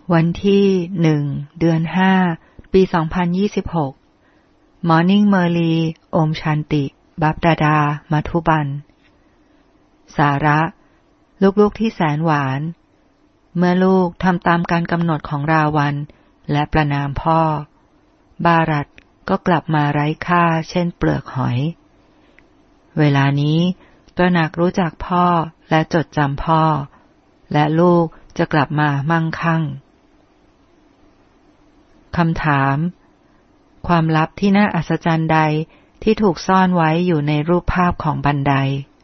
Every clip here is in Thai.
วันที่1เดือน5ปี2026 Morning Merly โอมชันติบัพดาดามัทุบันสาระลูกๆที่แสนหวานเมื่อลูกทำตามการกำหนดของราวันและประณามพ่อบารัตก็กลับมาไร้ค่าเช่นเปลือกหอยเวลานี้ตระหนักรู้จักพ่อและจดจำพ่อและลูกจะกลับมามั่งคั่งคำถามความลับที่น่าอัศจรรย์ใดที่ถูกซ่อนไว้อยู่ในรูปภาพของบันได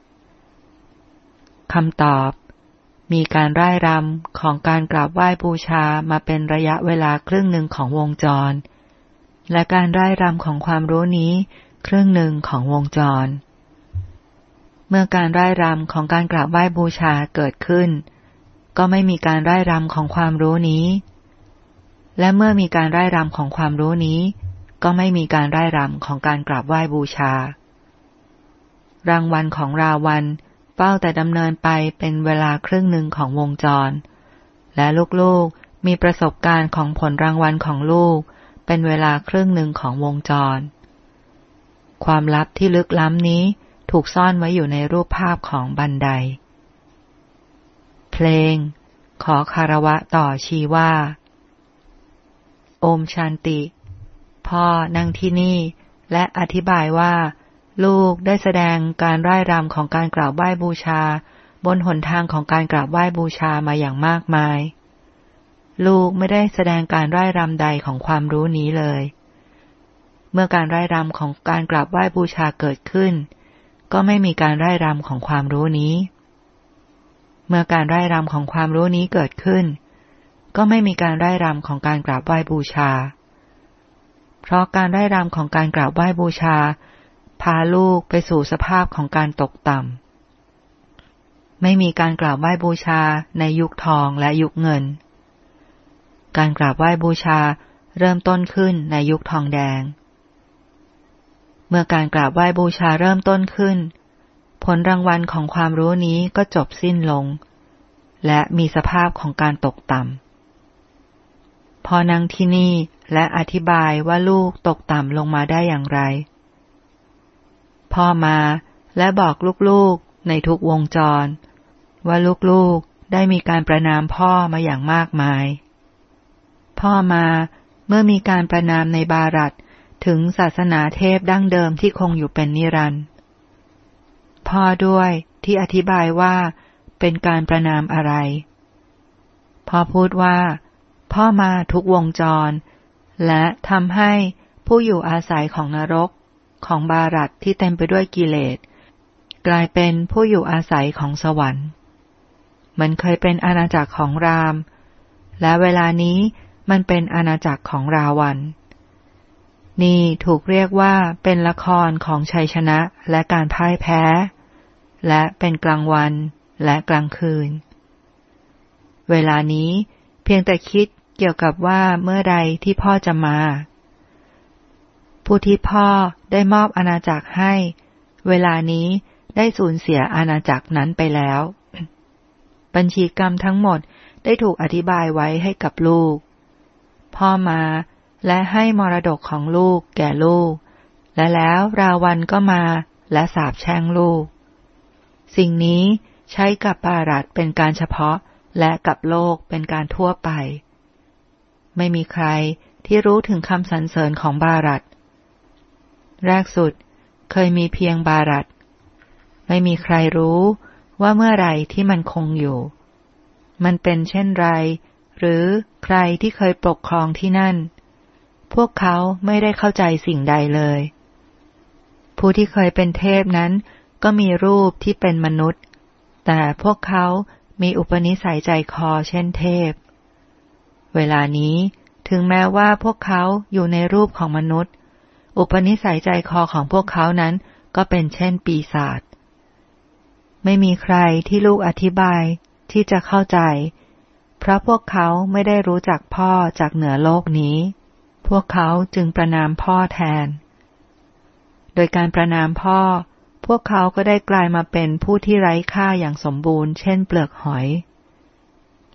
คำตอบมีการร่ายรำของการกราบไหว้บูชามาเป็นระยะเวลาครึ่งหนึ่งของวงจรและการร่ายรำของความรู้นี้ครึ่งหนึ่งของวงจรเมื่อการร่ายรำของการกราบไหว้บูชาเกิดขึ้นก็ไม่มีการร่ายรำของความรู้นี้และเมื่อมีการร่ายรำของความรู้นี้ก็ไม่มีการร่ายรำของการกราบไหว้บูชารางวัลของราวันเฝ้าแต่ดำเนินไปเป็นเวลาครึ่งหนึ่งของวงจรและลูกๆมีประสบการณ์ของผลรางวัลของลูกเป็นเวลาครึ่งหนึ่งของวงจรความลับที่ลึกล้ำนี้ถูกซ่อนไว้อยู่ในรูปภาพของบันไดเพลงขอคารวะต่อชีว่าโอมชันติพ่อนั่งที่นี่และอธิบายว่าลูกได้แสดงการร่ายรำของการกราบไหว้บูชาบนหนทางของการกราบไหว้บูชามาอย่างมากมายลูกไม่ได้แสดงการร่ายรำใดของความรู้นี้เลยเมื่อการร่ายรำของการกราบไหว้บูชาเกิดขึ้นก็ไม่มีการร่ายรำของความรู้นี้เมื่อการร่ายรำของความรู้นี้เกิดขึ้นก็ไม่มีการร่ายรำของการกราบไหว้บูชาเพราะการร่ายรำของการกราบไหว้บูชาพาลูกไปสู่สภาพของการตกต่ำไม่มีการกราบไหว้บูชาในยุคทองและยุคเงินการกราบไหว้บูชาเริ่มต้นขึ้นในยุคทองแดงเมื่อการกราบไหว้บูชาเริ่มต้นขึ้นผลรางวัลของความรู้นี้ก็จบสิ้นลงและมีสภาพของการตกต่ำพอนั่งที่นี่และอธิบายว่าลูกตกต่ำลงมาได้อย่างไรพ่อมาและบอกลูกๆในทุกวงจรว่าลูกๆได้มีการประณามพ่อมาอย่างมากมายพ่อมาเมื่อมีการประณามในบารัตถึงศาสนาเทพดั้งเดิมที่คงอยู่เป็นนิรันดร์พ่อด้วยที่อธิบายว่าเป็นการประณามอะไรพ่อพูดว่าพ่อมาทุกวงจรและทำให้ผู้อยู่อาศัยของนรกของบารัตที่เต็มไปด้วยกิเลสกลายเป็นผู้อยู่อาศัยของสวรรค์มันเคยเป็นอาณาจักรของรามและเวลานี้มันเป็นอาณาจักรของราวันนี่ถูกเรียกว่าเป็นละครของชัยชนะและการพ่ายแพ้และเป็นกลางวันและกลางคืนเวลานี้เพียงแต่คิดเกี่ยวกับว่าเมื่อใดที่พ่อจะมาผู้ที่พ่อได้มอบอาณาจักรให้เวลานี้ได้สูญเสียอาณาจักรนั้นไปแล้วบัญชีกรรมทั้งหมดได้ถูกอธิบายไว้ให้กับลูกพ่อมาและให้มรดกของลูกแก่ลูกและแล้วราวันก็มาและสาปแช่งลูกสิ่งนี้ใช้กับบารัตเป็นการเฉพาะและกับโลกเป็นการทั่วไปไม่มีใครที่รู้ถึงคำสรรเสริญของบารัตแรกสุดเคยมีเพียงบารัตไม่มีใครรู้ว่าเมื่อไรที่มันคงอยู่มันเป็นเช่นไรหรือใครที่เคยปกครองที่นั่นพวกเขาไม่ได้เข้าใจสิ่งใดเลยผู้ที่เคยเป็นเทพนั้นก็มีรูปที่เป็นมนุษย์แต่พวกเขามีอุปนิสัยใจคอเช่นเทพเวลานี้ถึงแม้ว่าพวกเขาอยู่ในรูปของมนุษย์อุปนิสัยใจคอของพวกเขานั้นก็เป็นเช่นปีศาจไม่มีใครที่ลูกอธิบายที่จะเข้าใจเพราะพวกเขาไม่ได้รู้จักพ่อจากเหนือโลกนี้พวกเขาจึงประณามพ่อแทนโดยการประณามพ่อพวกเขาก็ได้กลายมาเป็นผู้ที่ไร้ค่าอย่างสมบูรณ์เช่นเปลือกหอย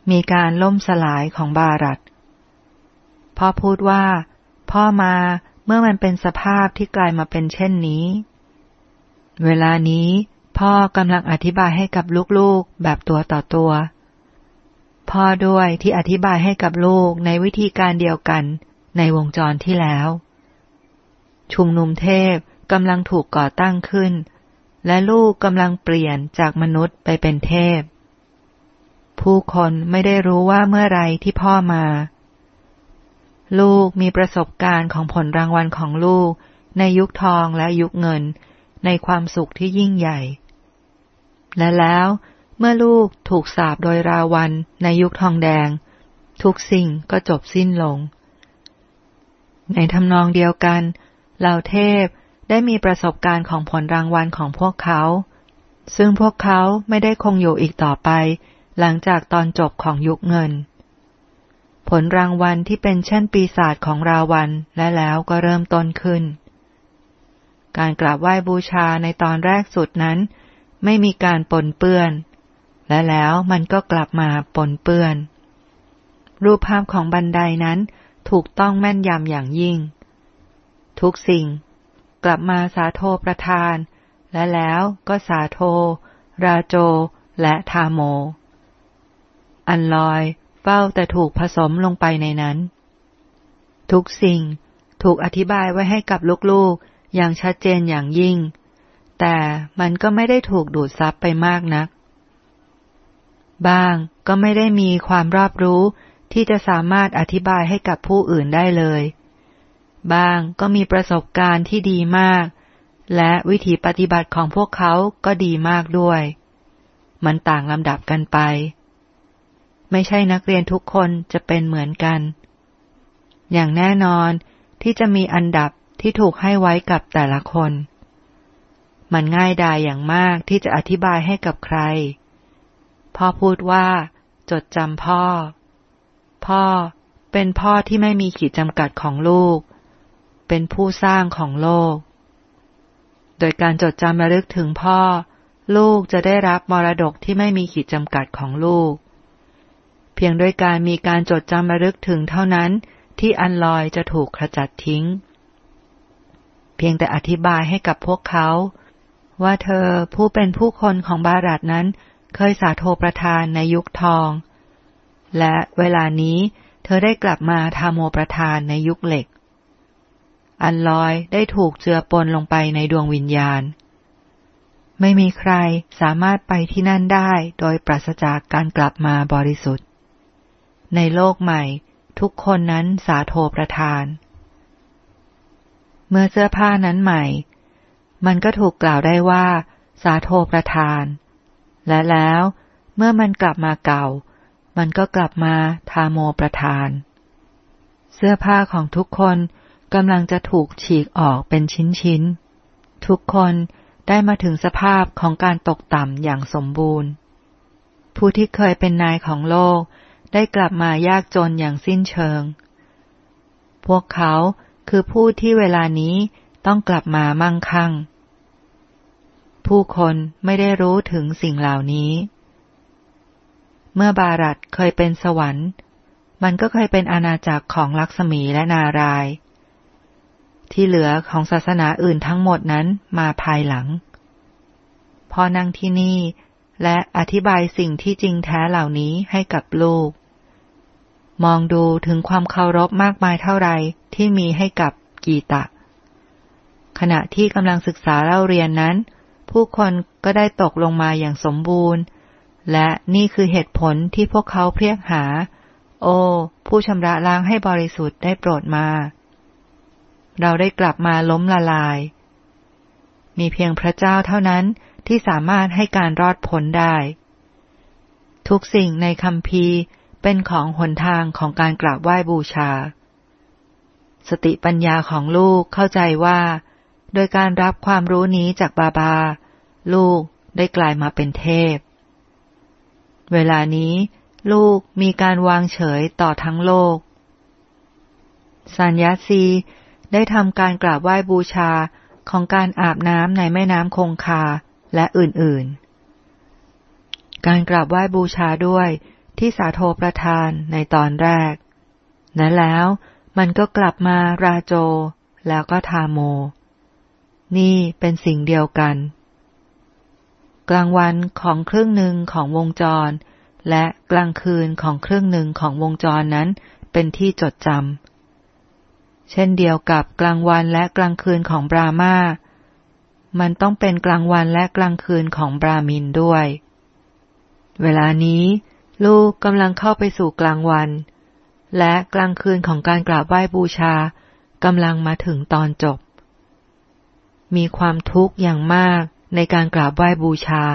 มีการล่มสลายของบารัตพ่อพูดว่าพ่อมาเมื่อมันเป็นสภาพที่กลายมาเป็นเช่นนี้เวลานี้พ่อกำลังอธิบายให้กับลูกๆแบบตัวต่อตัวพ่อด้วยที่อธิบายให้กับลูกในวิธีการเดียวกันในวงจรที่แล้วชุมนุมเทพกำลังถูกก่อตั้งขึ้นและลูกกำลังเปลี่ยนจากมนุษย์ไปเป็นเทพผู้คนไม่ได้รู้ว่าเมื่อไรที่พ่อมาลูกมีประสบการณ์ของผลรางวัลของลูกในยุคทองและยุคเงินในความสุขที่ยิ่งใหญ่และแล้วเมื่อลูกถูกสาปโดยราวัณในยุคทองแดงทุกสิ่งก็จบสิ้นลงในทำนองเดียวกันเหล่าเทพได้มีประสบการณ์ของผลรางวัลของพวกเขาซึ่งพวกเขาไม่ได้คงอยู่อีกต่อไปหลังจากตอนจบของยุคเงินผลรางวัลที่เป็นเช่นปีศาจของราวัณและแล้วก็เริ่มต้นขึ้นการกราบไหว้บูชาในตอนแรกสุดนั้นไม่มีการปนเปื้อนและแล้วมันก็กลับมาปนเปื้อนรูปภาพของบันไดนั้นถูกต้องแม่นยำอย่างยิ่งทุกสิ่งกลับมาสาโทประทานและแล้วก็สาโทราโจและทาโมอันลอยเฝ้าแต่ถูกผสมลงไปในนั้นทุกสิ่งถูกอธิบายไว้ให้กับลูกๆอย่างชัดเจนอย่างยิ่งแต่มันก็ไม่ได้ถูกดูดซับไปมากนักบ้างก็ไม่ได้มีความรอบรู้ที่จะสามารถอธิบายให้กับผู้อื่นได้เลยบ้างก็มีประสบการณ์ที่ดีมากและวิธีปฏิบัติของพวกเขาก็ดีมากด้วยมันต่างลำดับกันไปไม่ใช่นักเรียนทุกคนจะเป็นเหมือนกันอย่างแน่นอนที่จะมีอันดับที่ถูกให้ไว้กับแต่ละคนมันง่ายดายอย่างมากที่จะอธิบายให้กับใครพ่อพูดว่าจดจำพ่อเป็นพ่อที่ไม่มีขีดจำกัดของลูกเป็นผู้สร้างของโลกโดยการจดจำระลึกถึงพ่อลูกจะได้รับมรดกที่ไม่มีขีดจำกัดของลูกเพียงด้วยการมีการจดจำระลึกถึงเท่านั้นที่อันลอยจะถูกขจัดทิ้งเพียงแต่อธิบายให้กับพวกเขาว่าเธอผู้เป็นผู้คนของบารัตนั้นเคยสาโทประทานในยุคทองและเวลานี้เธอได้กลับมาทาโมประทานในยุคเหล็กอันลอยได้ถูกเจือปนลงไปในดวงวิญญาณไม่มีใครสามารถไปที่นั่นได้โดยปราศจากการกลับมาบริสุทธิ์ในโลกใหม่ทุกคนนั้นสาโทประทานเมื่อเสื้อผ้านั้นใหม่มันก็ถูกกล่าวได้ว่าสาโทประทานและแล้วเมื่อมันกลับมาเก่ามันก็กลับมาทาโมประทานเสื้อผ้าของทุกคนกำลังจะถูกฉีกออกเป็นชิ้นๆทุกคนได้มาถึงสภาพของการตกต่ำอย่างสมบูรณ์ผู้ที่เคยเป็นนายของโลกได้กลับมายากจนอย่างสิ้นเชิงพวกเขาคือผู้ที่เวลานี้ต้องกลับมามั่งคั่งผู้คนไม่ได้รู้ถึงสิ่งเหล่านี้เมื่อบารัตเคยเป็นสวรรค์มันก็เคยเป็นอาณาจักรของลักษมีและนารายณ์ที่เหลือของศาสนาอื่นทั้งหมดนั้นมาภายหลังพอนั่งที่นี่และอธิบายสิ่งที่จริงแท้เหล่านี้ให้กับลูกมองดูถึงความเคารพมากมายเท่าไรที่มีให้กับกีตะขณะที่กำลังศึกษาเล่าเรียนนั้นผู้คนก็ได้ตกลงมาอย่างสมบูรณ์และนี่คือเหตุผลที่พวกเขาเรียกหาโอ้ผู้ชำระล้างให้บริสุทธิ์ได้โปรดมาเราได้กลับมาล้มละลายมีเพียงพระเจ้าเท่านั้นที่สามารถให้การรอดพ้นได้ทุกสิ่งในคัมภีร์เป็นของหนทางของการกราบไหว้บูชาสติปัญญาของลูกเข้าใจว่าโดยการรับความรู้นี้จากบาลูกได้กลายมาเป็นเทพเวลานี้ลูกมีการวางเฉยต่อทั้งโลกสัญญาซีได้ทำการกราบไหว้บูชาของการอาบน้ำในแม่น้ำคงคาและอื่นๆการกราบไหว้บูชาด้วยที่สาโทประทานในตอนแรกและแล้วมันก็กลับมาราโจแล้วก็ทาโมนี่เป็นสิ่งเดียวกันกลางวันของครึ่งหนึ่งของวงจรและกลางคืนของครึ่งหนึ่งของวงจรนั้นเป็นที่จดจำเช่นเดียวกับกลางวันและกลางคืนของบรามามันต้องเป็นกลางวันและกลางคืนของบรามินด้วยเวลานี้ลูกกำลังเข้าไปสู่กลางวันและกลางคืนของการกราบไหว้บูชากำลังมาถึงตอนจบมีความทุกข์อย่างมากในการกราบไหว้บูชา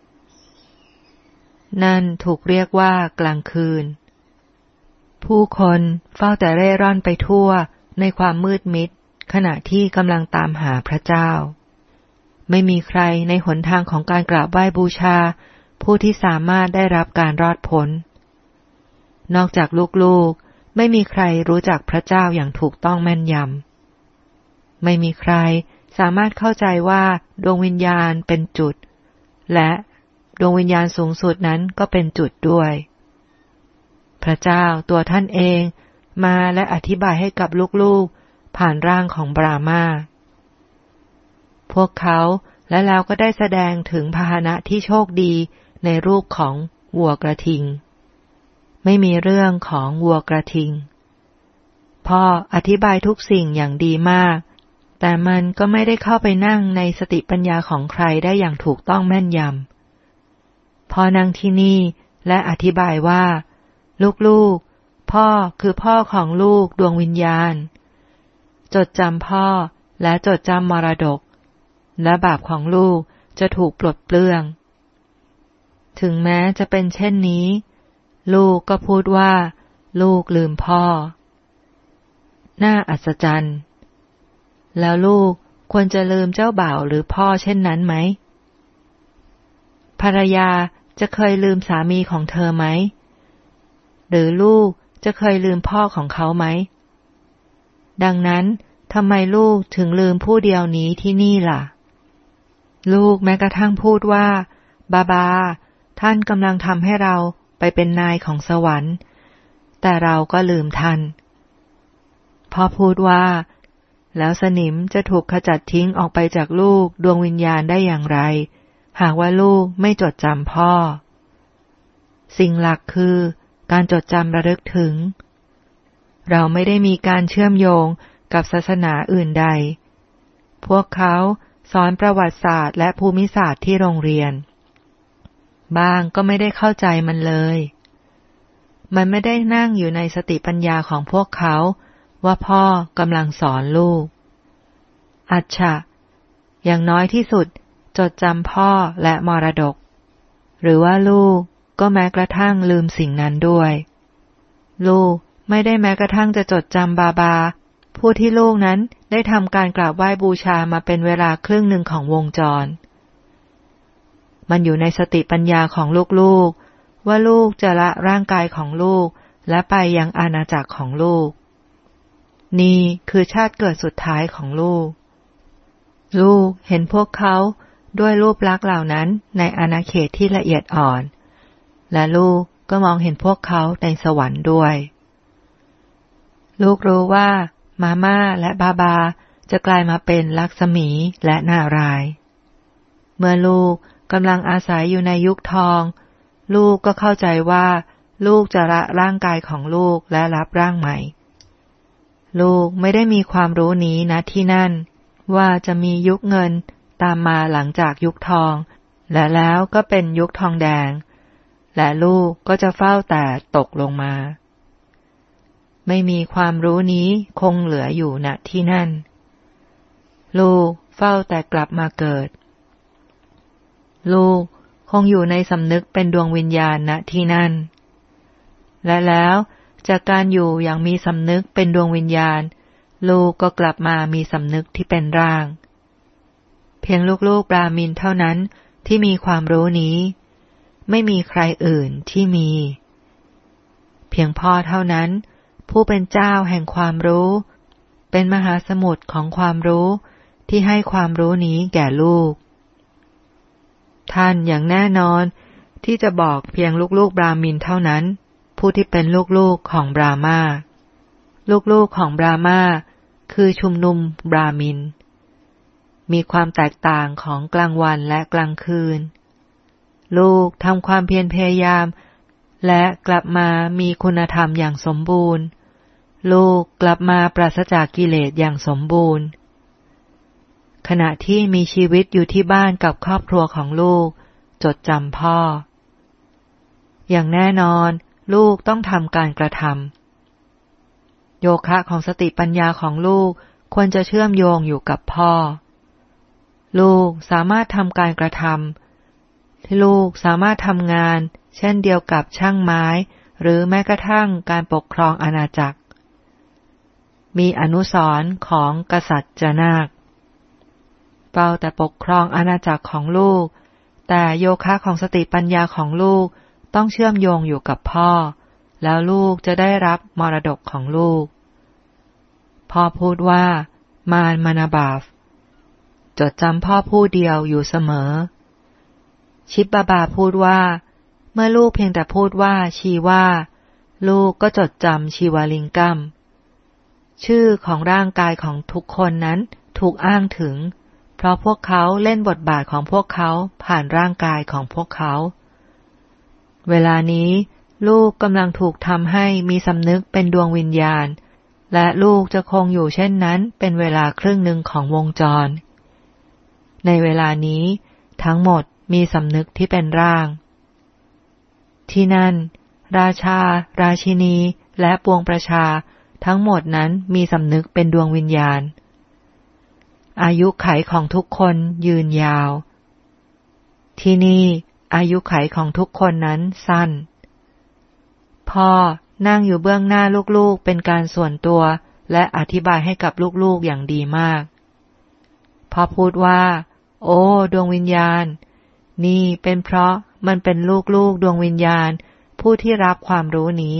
นั่นถูกเรียกว่ากลางคืนผู้คนเฝ้าแต่เร่ร่อนไปทั่วในความมืดมิดขณะที่กำลังตามหาพระเจ้าไม่มีใครในหนทางของการกราบไหว้บูชาผู้ที่สามารถได้รับการรอดพ้นนอกจากลูกๆไม่มีใครรู้จักพระเจ้าอย่างถูกต้องแม่นยำไม่มีใครสามารถเข้าใจว่าดวงวิญญาณเป็นจุดและดวงวิญญาณสูงสุดนั้นก็เป็นจุดด้วยพระเจ้าตัวท่านเองมาและอธิบายให้กับลูกๆผ่านร่างของบรามาพวกเขาและแล้วก็ได้แสดงถึงพาหนะที่โชคดีในรูปของวัวกระทิงไม่มีเรื่องของวัวกระทิงพ่ออธิบายทุกสิ่งอย่างดีมากแต่มันก็ไม่ได้เข้าไปนั่งในสติปัญญาของใครได้อย่างถูกต้องแม่นยำพ่อนั่งที่นี่และอธิบายว่าลูกๆพ่อคือพ่อของลูกดวงวิญญาณจดจำพ่อและจดจำมรดกและบาปของลูกจะถูกปลดเปลื้องถึงแม้จะเป็นเช่นนี้ลูกก็พูดว่าลูกลืมพ่อน่าอัศจรรย์แล้วลูกควรจะลืมเจ้าบ่าวหรือพ่อเช่นนั้นไหมภรรยาจะเคยลืมสามีของเธอไหมหรือลูกจะเคยลืมพ่อของเขาไหมดังนั้นทำไมลูกถึงลืมผู้เดียวนี้ที่นี่ล่ะลูกแม้กระทั่งพูดว่าบาท่านกำลังทำให้เราไปเป็นนายของสวรรค์แต่เราก็ลืมท่านพ่อพูดว่าแล้วสนิมจะถูกขจัดทิ้งออกไปจากลูกดวงวิญญาณได้อย่างไรหากว่าลูกไม่จดจำพ่อสิ่งหลักคือการจดจำระลึกถึงเราไม่ได้มีการเชื่อมโยงกับศาสนาอื่นใดพวกเขาสอนประวัติศาสตร์และภูมิศาสตร์ที่โรงเรียนบ้างก็ไม่ได้เข้าใจมันเลยมันไม่ได้นั่งอยู่ในสติปัญญาของพวกเขาว่าพ่อกำลังสอนลูกอัจฉะอย่างน้อยที่สุดจดจำพ่อและมรดกหรือว่าลูกก็แม้กระทั่งลืมสิ่งนั้นด้วยลูกไม่ได้แม้กระทั่งจะจดจำบาผู้ที่ลูกนั้นได้ทำการกราบไหว้บูชามาเป็นเวลาครึ่งหนึ่งของวงจรมันอยู่ในสติปัญญาของลูกๆว่าลูกจะละร่างกายของลูกและไปยังอาณาจักรของลูกนี่คือชาติเกิดสุดท้ายของลูกลูกเห็นพวกเขาด้วยรูปลักษณ์เหล่านั้นในอาณาเขตที่ละเอียดอ่อนและลูกก็มองเห็นพวกเขาในสวรรค์ด้วยลูกรู้ว่ามาม่าและบาจะกลายมาเป็นลักษมีและนารายณ์เมื่อลูกกำลังอาศัยอยู่ในยุคทองลูกก็เข้าใจว่าลูกจะละร่างกายของลูกและรับร่างใหม่ลูกไม่ได้มีความรู้นี้ณที่นั่นว่าจะมียุคเงินตามมาหลังจากยุคทองและแล้วก็เป็นยุคทองแดงและลูกก็จะเฝ้าแต่ตกลงมาไม่มีความรู้นี้คงเหลืออยู่ณที่นั่นลูกเฝ้าแต่กลับมาเกิดลูกคงอยู่ในสำนึกเป็นดวงวิญญาณณที่นั่นและแล้วจากการอยู่อย่างมีสำนึกเป็นดวงวิญญาณลูกก็กลับมามีสำนึกที่เป็นร่างเพียงลูกๆบราหมินเท่านั้นที่มีความรู้นี้ไม่มีใครอื่นที่มีเพียงพ่อเท่านั้นผู้เป็นเจ้าแห่งความรู้เป็นมหาสมุทรของความรู้ที่ให้ความรู้นี้แก่ลูกท่านอย่างแน่นอนที่จะบอกเพียงลูกๆบราหมินเท่านั้นผู้ที่เป็นลูกๆของบราหมาลูกๆของบราหมาคือชุมนุมบราหมินมีความแตกต่างของกลางวันและกลางคืนลูกทำความเพียรพยายามและกลับมามีคุณธรรมอย่างสมบูรณ์ลูกกลับมาปราศจากกิเลสอย่างสมบูรณ์ขณะที่มีชีวิตอยู่ที่บ้านกับครอบครัวของลูกจดจำพ่ออย่างแน่นอนลูกต้องทำการกระทำโยคะของสติปัญญาของลูกควรจะเชื่อมโยงอยู่กับพ่อลูกสามารถทำการกระทำที่ลูกสามารถทำงานเช่นเดียวกับช่างไม้หรือแม้กระทั่งการปกครองอาณาจักรมีอนุสรณ์ของกษัตริย์จนาคเฝ้าแต่ปกครองอาณาจักรของลูกแต่โยคะของสติปัญญาของลูกต้องเชื่อมโยงอยู่กับพ่อแล้วลูกจะได้รับมรดกของลูกพ่อพูดว่ามารมานาบาฟจดจำพ่อผู้เดียวอยู่เสมอชิบบาบาพูดว่าเมื่อลูกเพียงแต่พูดว่าชีว่าลูกก็จดจำชีวาลิงกัมชื่อของร่างกายของทุกคนนั้นถูกอ้างถึงเพราะพวกเขาเล่นบทบาทของพวกเขาผ่านร่างกายของพวกเขาเวลานี้ลูกกำลังถูกทำให้มีสำนึกเป็นดวงวิญญาณและลูกจะคงอยู่เช่นนั้นเป็นเวลาครึ่งหนึ่งของวงจรในเวลานี้ทั้งหมดมีสำนึกที่เป็นร่างที่นั่นราชาราชินีและปวงประชาทั้งหมดนั้นมีสำนึกเป็นดวงวิญญาณอายุไขของทุกคนยืนยาวที่นี่อายุไขของทุกคนนั้นสั้นพ่อนั่งอยู่เบื้องหน้าลูกๆเป็นการส่วนตัวและอธิบายให้กับลูกๆอย่างดีมากพ่อพูดว่าโอ้ดวงวิญญาณนี่เป็นเพราะมันเป็นลูกๆดวงวิญญาณผู้ที่รับความรู้นี้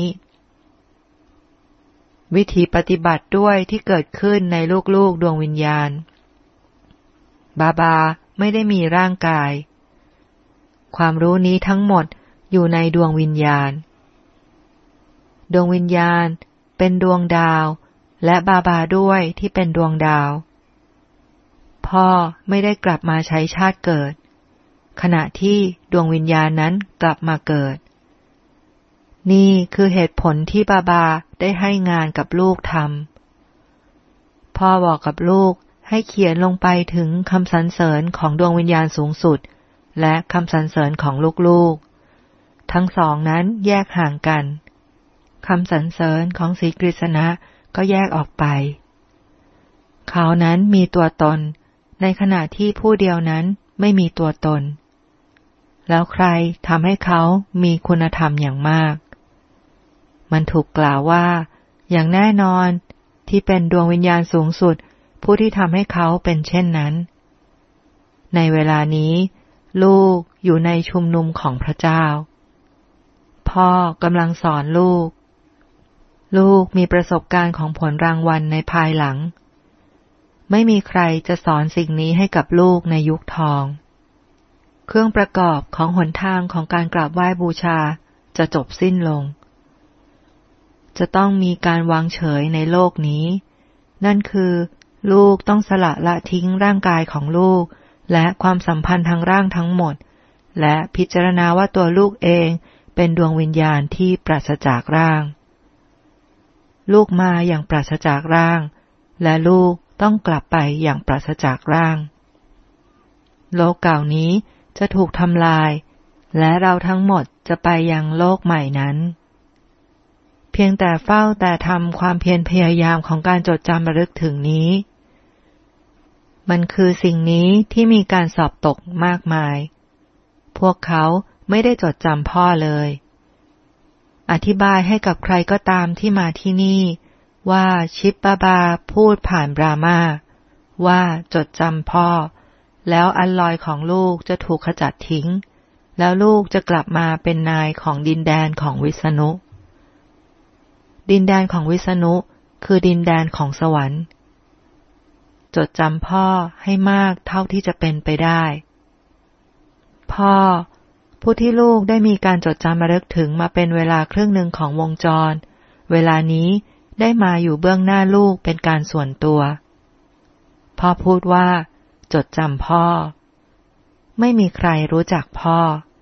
วิธีปฏิบัติด้วยที่เกิดขึ้นในลูกๆดวงวิญญาณบาบาไม่ได้มีร่างกายความรู้นี้ทั้งหมดอยู่ในดวงวิญญาณดวงวิญญาณเป็นดวงดาวและบาบาด้วยที่เป็นดวงดาวพ่อไม่ได้กลับมาใช้ชาติเกิดขณะที่ดวงวิญญาณนั้นกลับมาเกิดนี่คือเหตุผลที่บาบาได้ให้งานกับลูกทำพ่อบอกกับลูกให้เขียนลงไปถึงคำสรรเสริญของดวงวิญญาณสูงสุดและคำสรรเสริญของลูกๆทั้งสองนั้นแยกห่างกันคำสรรเสริญของศรีกฤษณะก็แยกออกไปเขานั้นมีตัวตนในขณะที่ผู้เดียวนั้นไม่มีตัวตนแล้วใครทำให้เขามีคุณธรรมอย่างมากมันถูกกล่าวว่าอย่างแน่นอนที่เป็นดวงวิญญาณสูงสุดผู้ที่ทำให้เขาเป็นเช่นนั้นในเวลานี้ลูกอยู่ในชุมนุมของพระเจ้าพ่อกำลังสอนลูกมีประสบการณ์ของผลรางวัลในภายหลังไม่มีใครจะสอนสิ่งนี้ให้กับลูกในยุคทองเครื่องประกอบของหนทางของการกราบไหว้บูชาจะจบสิ้นลงจะต้องมีการวางเฉยในโลกนี้นั่นคือลูกต้องสละทิ้งร่างกายของลูกและความสัมพันธ์ทางร่างทั้งหมดและพิจารณาว่าตัวลูกเองเป็นดวงวิญญาณที่ปราศจากร่างลูกมาอย่างปราศจากร่างและลูกต้องกลับไปอย่างปราศจากร่างโลกเก่านี้จะถูกทำลายและเราทั้งหมดจะไปยังโลกใหม่นั้นเพียงแต่เฝ้าแต่ทำความเพียรพยายามของการจดจำระลึกถึงนี้มันคือสิ่งนี้ที่มีการสอบตกมากมายพวกเขาไม่ได้จดจำพ่อเลยอธิบายให้กับใครก็ตามที่มาที่นี่ว่าชิปบาพูดผ่านบรามาว่าจดจำพ่อแล้วอัลลอยของลูกจะถูกขจัดทิ้งแล้วลูกจะกลับมาเป็นนายของดินแดนของวิษณุดินแดนของวิษณุคือดินแดนของสวรรค์จดจำพ่อให้มากเท่าที่จะเป็นไปได้พ่อผู้ที่ลูกได้มีการจดจำระลึกถึงมาเป็นเวลาครึ่งหนึ่งของวงจรเวลานี้ได้มาอยู่เบื้องหน้าลูกเป็นการส่วนตัวพ่อพูดว่าจดจำพ่อไม่มีใครรู้จักพ่อ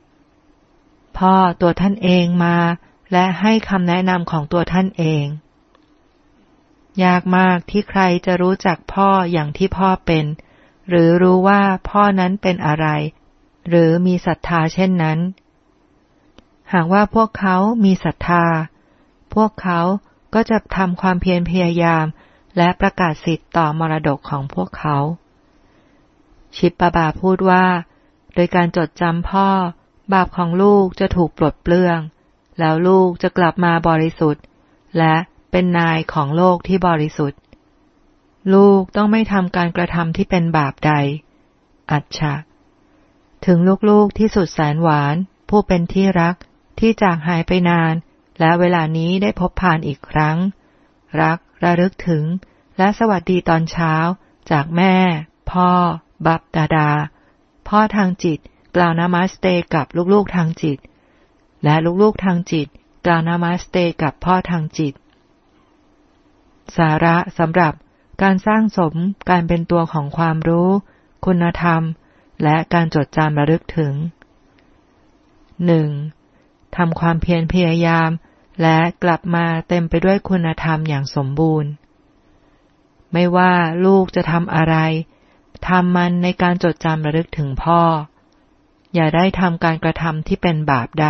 ตัวท่านเองมาและให้คำแนะนำของตัวท่านเองยากมากที่ใครจะรู้จักพ่ออย่างที่พ่อเป็นหรือรู้ว่าพ่อนั้นเป็นอะไรหรือมีศรัทธาเช่นนั้นหากว่าพวกเขามีศรัทธาพวกเขาก็จะทำความเพียรพยายามและประกาศสิทธิ์ต่อมรดกของพวกเขาชิปปบาพูดว่าโดยการจดจำพ่อบาปของลูกจะถูกปลดเปลื้องแล้วลูกจะกลับมาบริสุทธิ์และเป็นนายของโลกที่บริสุทธิ์ลูกต้องไม่ทำการกระทำที่เป็นบาปใดอัจฉะถึงลูกๆที่สุดแสนหวานผู้เป็นที่รักที่จากหายไปนานและเวลานี้ได้พบผ่านอีกครั้งรักระลึกถึงและสวัสดีตอนเช้าจากแม่พ่อบัพดาพ่อทางจิตกล่าวนามาสเตกับลูกๆทางจิตและลูกๆทางจิตกล่าวนามาสเตกับพ่อทางจิตสาระสำหรับการสร้างสมการเป็นตัวของความรู้คุณธรรมและการจดจำระลึกถึง 1. ทำความเพียรพยายามและกลับมาเต็มไปด้วยคุณธรรมอย่างสมบูรณ์ไม่ว่าลูกจะทำอะไรทำมันในการจดจำระลึกถึงพ่ออย่าได้ทำการกระทำที่เป็นบาปใด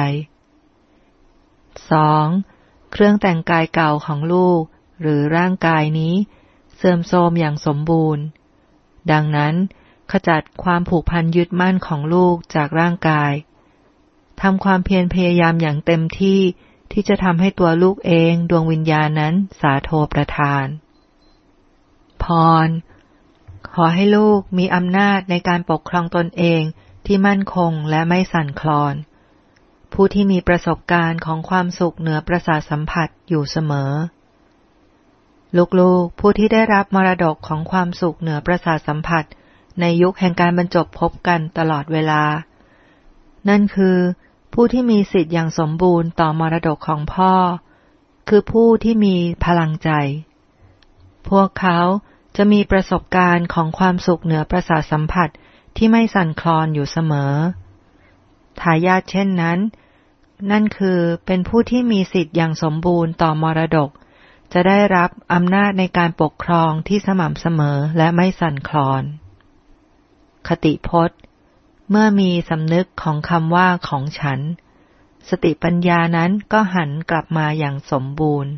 2. เครื่องแต่งกายเก่าของลูกหรือร่างกายนี้เสื่อมโทรมอย่างสมบูรณ์ดังนั้นขจัดความผูกพันยึดมั่นของลูกจากร่างกายทำความเพียรพยายามอย่างเต็มที่ที่จะทำให้ตัวลูกเองดวงวิญญาณนั้นสาโทประทานพรขอให้ลูกมีอำนาจในการปกครองตนเองที่มั่นคงและไม่สั่นคลอนผู้ที่มีประสบการณ์ของความสุขเหนือประสาทสัมผัสอยู่เสมอลูกๆผู้ที่ได้รับมรดกของความสุขเหนือประสาทสัมผัสในยุคแห่งการบรรจบพบกันตลอดเวลานั่นคือผู้ที่มีสิทธิ์อย่างสมบูรณ์ต่อมรดกของพ่อคือผู้ที่มีพลังใจพวกเขาจะมีประสบการณ์ของความสุขเหนือประสาทสัมผัสที่ไม่สั่นคลอนอยู่เสมอทายาทเช่นนั้นนั่นคือเป็นผู้ที่มีสิทธิ์อย่างสมบูรณ์ต่อมรดกจะได้รับอำนาจในการปกครองที่สม่ำเสมอและไม่สั่นคลอนคติพจน์เมื่อมีสำนึกของคำว่าของฉันสติปัญญานั้นก็หันกลับมาอย่างสมบูรณ์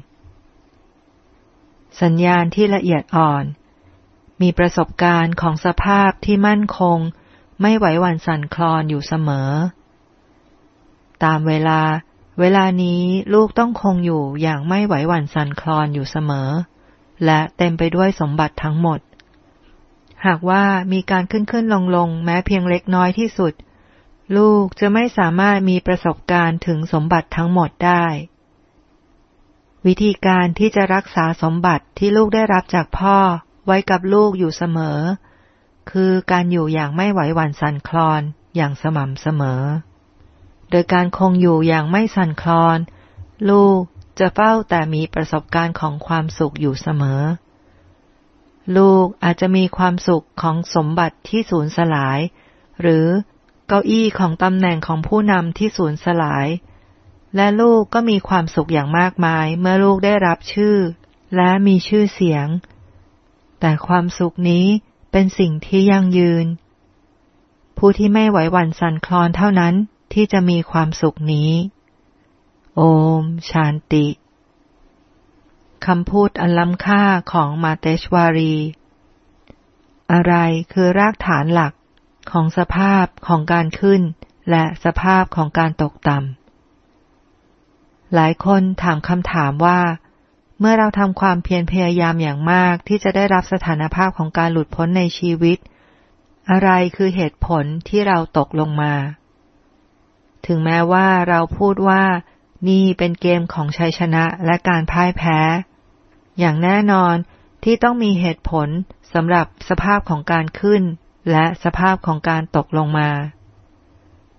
สัญญาณที่ละเอียดอ่อนมีประสบการณ์ของสภาพที่มั่นคงไม่ไหวหวั่นสั่นคลอนอยู่เสมอตามเวลานี้ลูกต้องคงอยู่อย่างไม่ไหวหวั่นสั่นคลอนอยู่เสมอและเต็มไปด้วยสมบัติทั้งหมดหากว่ามีการขึ้นลงแม้เพียงเล็กน้อยที่สุดลูกจะไม่สามารถมีประสบการณ์ถึงสมบัติทั้งหมดได้วิธีการที่จะรักษาสมบัติที่ลูกได้รับจากพ่อไว้กับลูกอยู่เสมอคือการอยู่อย่างไม่ไหวหวั่นสั่นคลอนอย่างสม่ำเสมอโดยการคงอยู่อย่างไม่สั่นคลอนลูกจะเฝ้าแต่มีประสบการณ์ของความสุขอยู่เสมอลูกอาจจะมีความสุขของสมบัติที่สูญสลายหรือเก้าอี้ของตำแหน่งของผู้นำที่สูญสลายและลูกก็มีความสุขอย่างมากมายเมื่อลูกได้รับชื่อและมีชื่อเสียงแต่ความสุขนี้เป็นสิ่งที่ยั่งยืนผู้ที่ไม่ไหวหวั่นสั่นคลอนเท่านั้นที่จะมีความสุขนี้โอมชาญติคำพูดอันล้ำค่าของมาเตชวารีอะไรคือรากฐานหลักของสภาพของการขึ้นและสภาพของการตกต่ำหลายคนถามคำถามว่าเมื่อเราทำความเพียรพยายามอย่างมากที่จะได้รับสถานภาพของการหลุดพ้นในชีวิตอะไรคือเหตุผลที่เราตกลงมาถึงแม้ว่าเราพูดว่านี่เป็นเกมของชัยชนะและการพ่ายแพ้อย่างแน่นอนที่ต้องมีเหตุผลสำหรับสภาพของการขึ้นและสภาพของการตกลงมา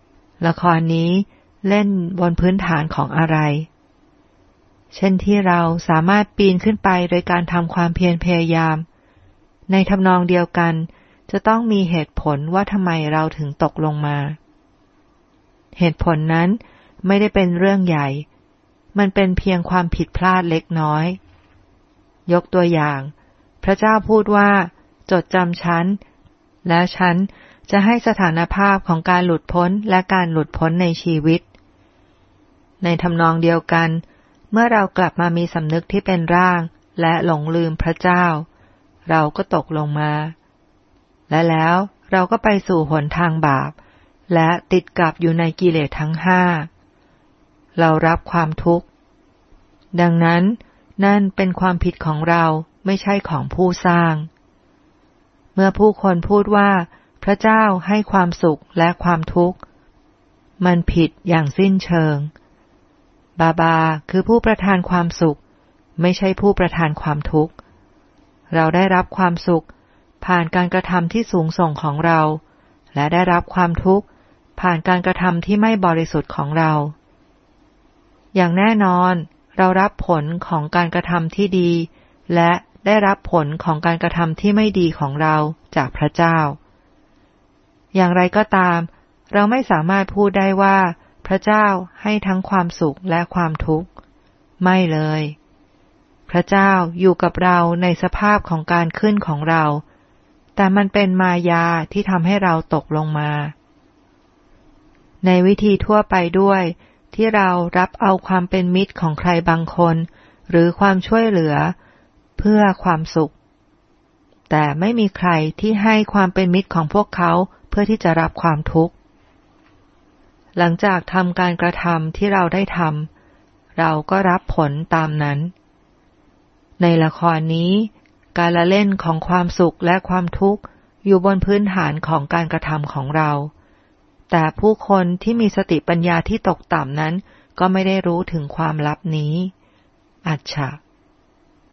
ละครนี้เล่นบนพื้นฐานของอะไรเช่นที่เราสามารถปีนขึ้นไปโดยการทำความเพียรพยายามในทำนองเดียวกันจะต้องมีเหตุผลว่าทำไมเราถึงตกลงมาเหตุผลนั้นไม่ได้เป็นเรื่องใหญ่มันเป็นเพียงความผิดพลาดเล็กน้อยยกตัวอย่างพระเจ้าพูดว่าจดจำฉันและฉันจะให้สถานภาพของการหลุดพ้นและการหลุดพ้นในชีวิตในทำนองเดียวกันเมื่อเรากลับมามีสำนึกที่เป็นร่างและหลงลืมพระเจ้าเราก็ตกลงมาและแล้วเราก็ไปสู่หนทางบาปและติดกับอยู่ในกิเลสทั้งห้าเรารับความทุกข์ดังนั้นนั่นเป็นความผิดของเราไม่ใช่ของผู้สร้างเมื่อผู้คนพูดว่าพระเจ้าให้ความสุขและความทุกข์มันผิดอย่างสิ้นเชิงบาบาคือผู้ประทานความสุขไม่ใช่ผู้ประทานความทุกข์เราได้รับความสุขผ่านการกระทำที่สูงส่งของเราและได้รับความทุกข์ผ่านการกระทำที่ไม่บริสุทธิ์ของเราอย่างแน่นอนเรารับผลของการกระทำที่ดีและได้รับผลของการกระทำที่ไม่ดีของเราจากพระเจ้าอย่างไรก็ตามเราไม่สามารถพูดได้ว่าพระเจ้าให้ทั้งความสุขและความทุกข์ไม่เลยพระเจ้าอยู่กับเราในสภาพของการขึ้นของเราแต่มันเป็นมายาที่ทำให้เราตกลงมาในวิธีทั่วไปด้วยที่เรารับเอาความเป็นมิตรของใครบางคนหรือความช่วยเหลือเพื่อความสุขแต่ไม่มีใครที่ให้ความเป็นมิตรของพวกเขาเพื่อที่จะรับความทุกข์หลังจากทำการกระทำที่เราได้ทำเราก็รับผลตามนั้นในละครนี้การละเล่นของความสุขและความทุกข์อยู่บนพื้นฐานของการกระทำของเราแต่ผู้คนที่มีสติปัญญาที่ตกต่ำนั้นก็ไม่ได้รู้ถึงความลับนี้อัจฉะ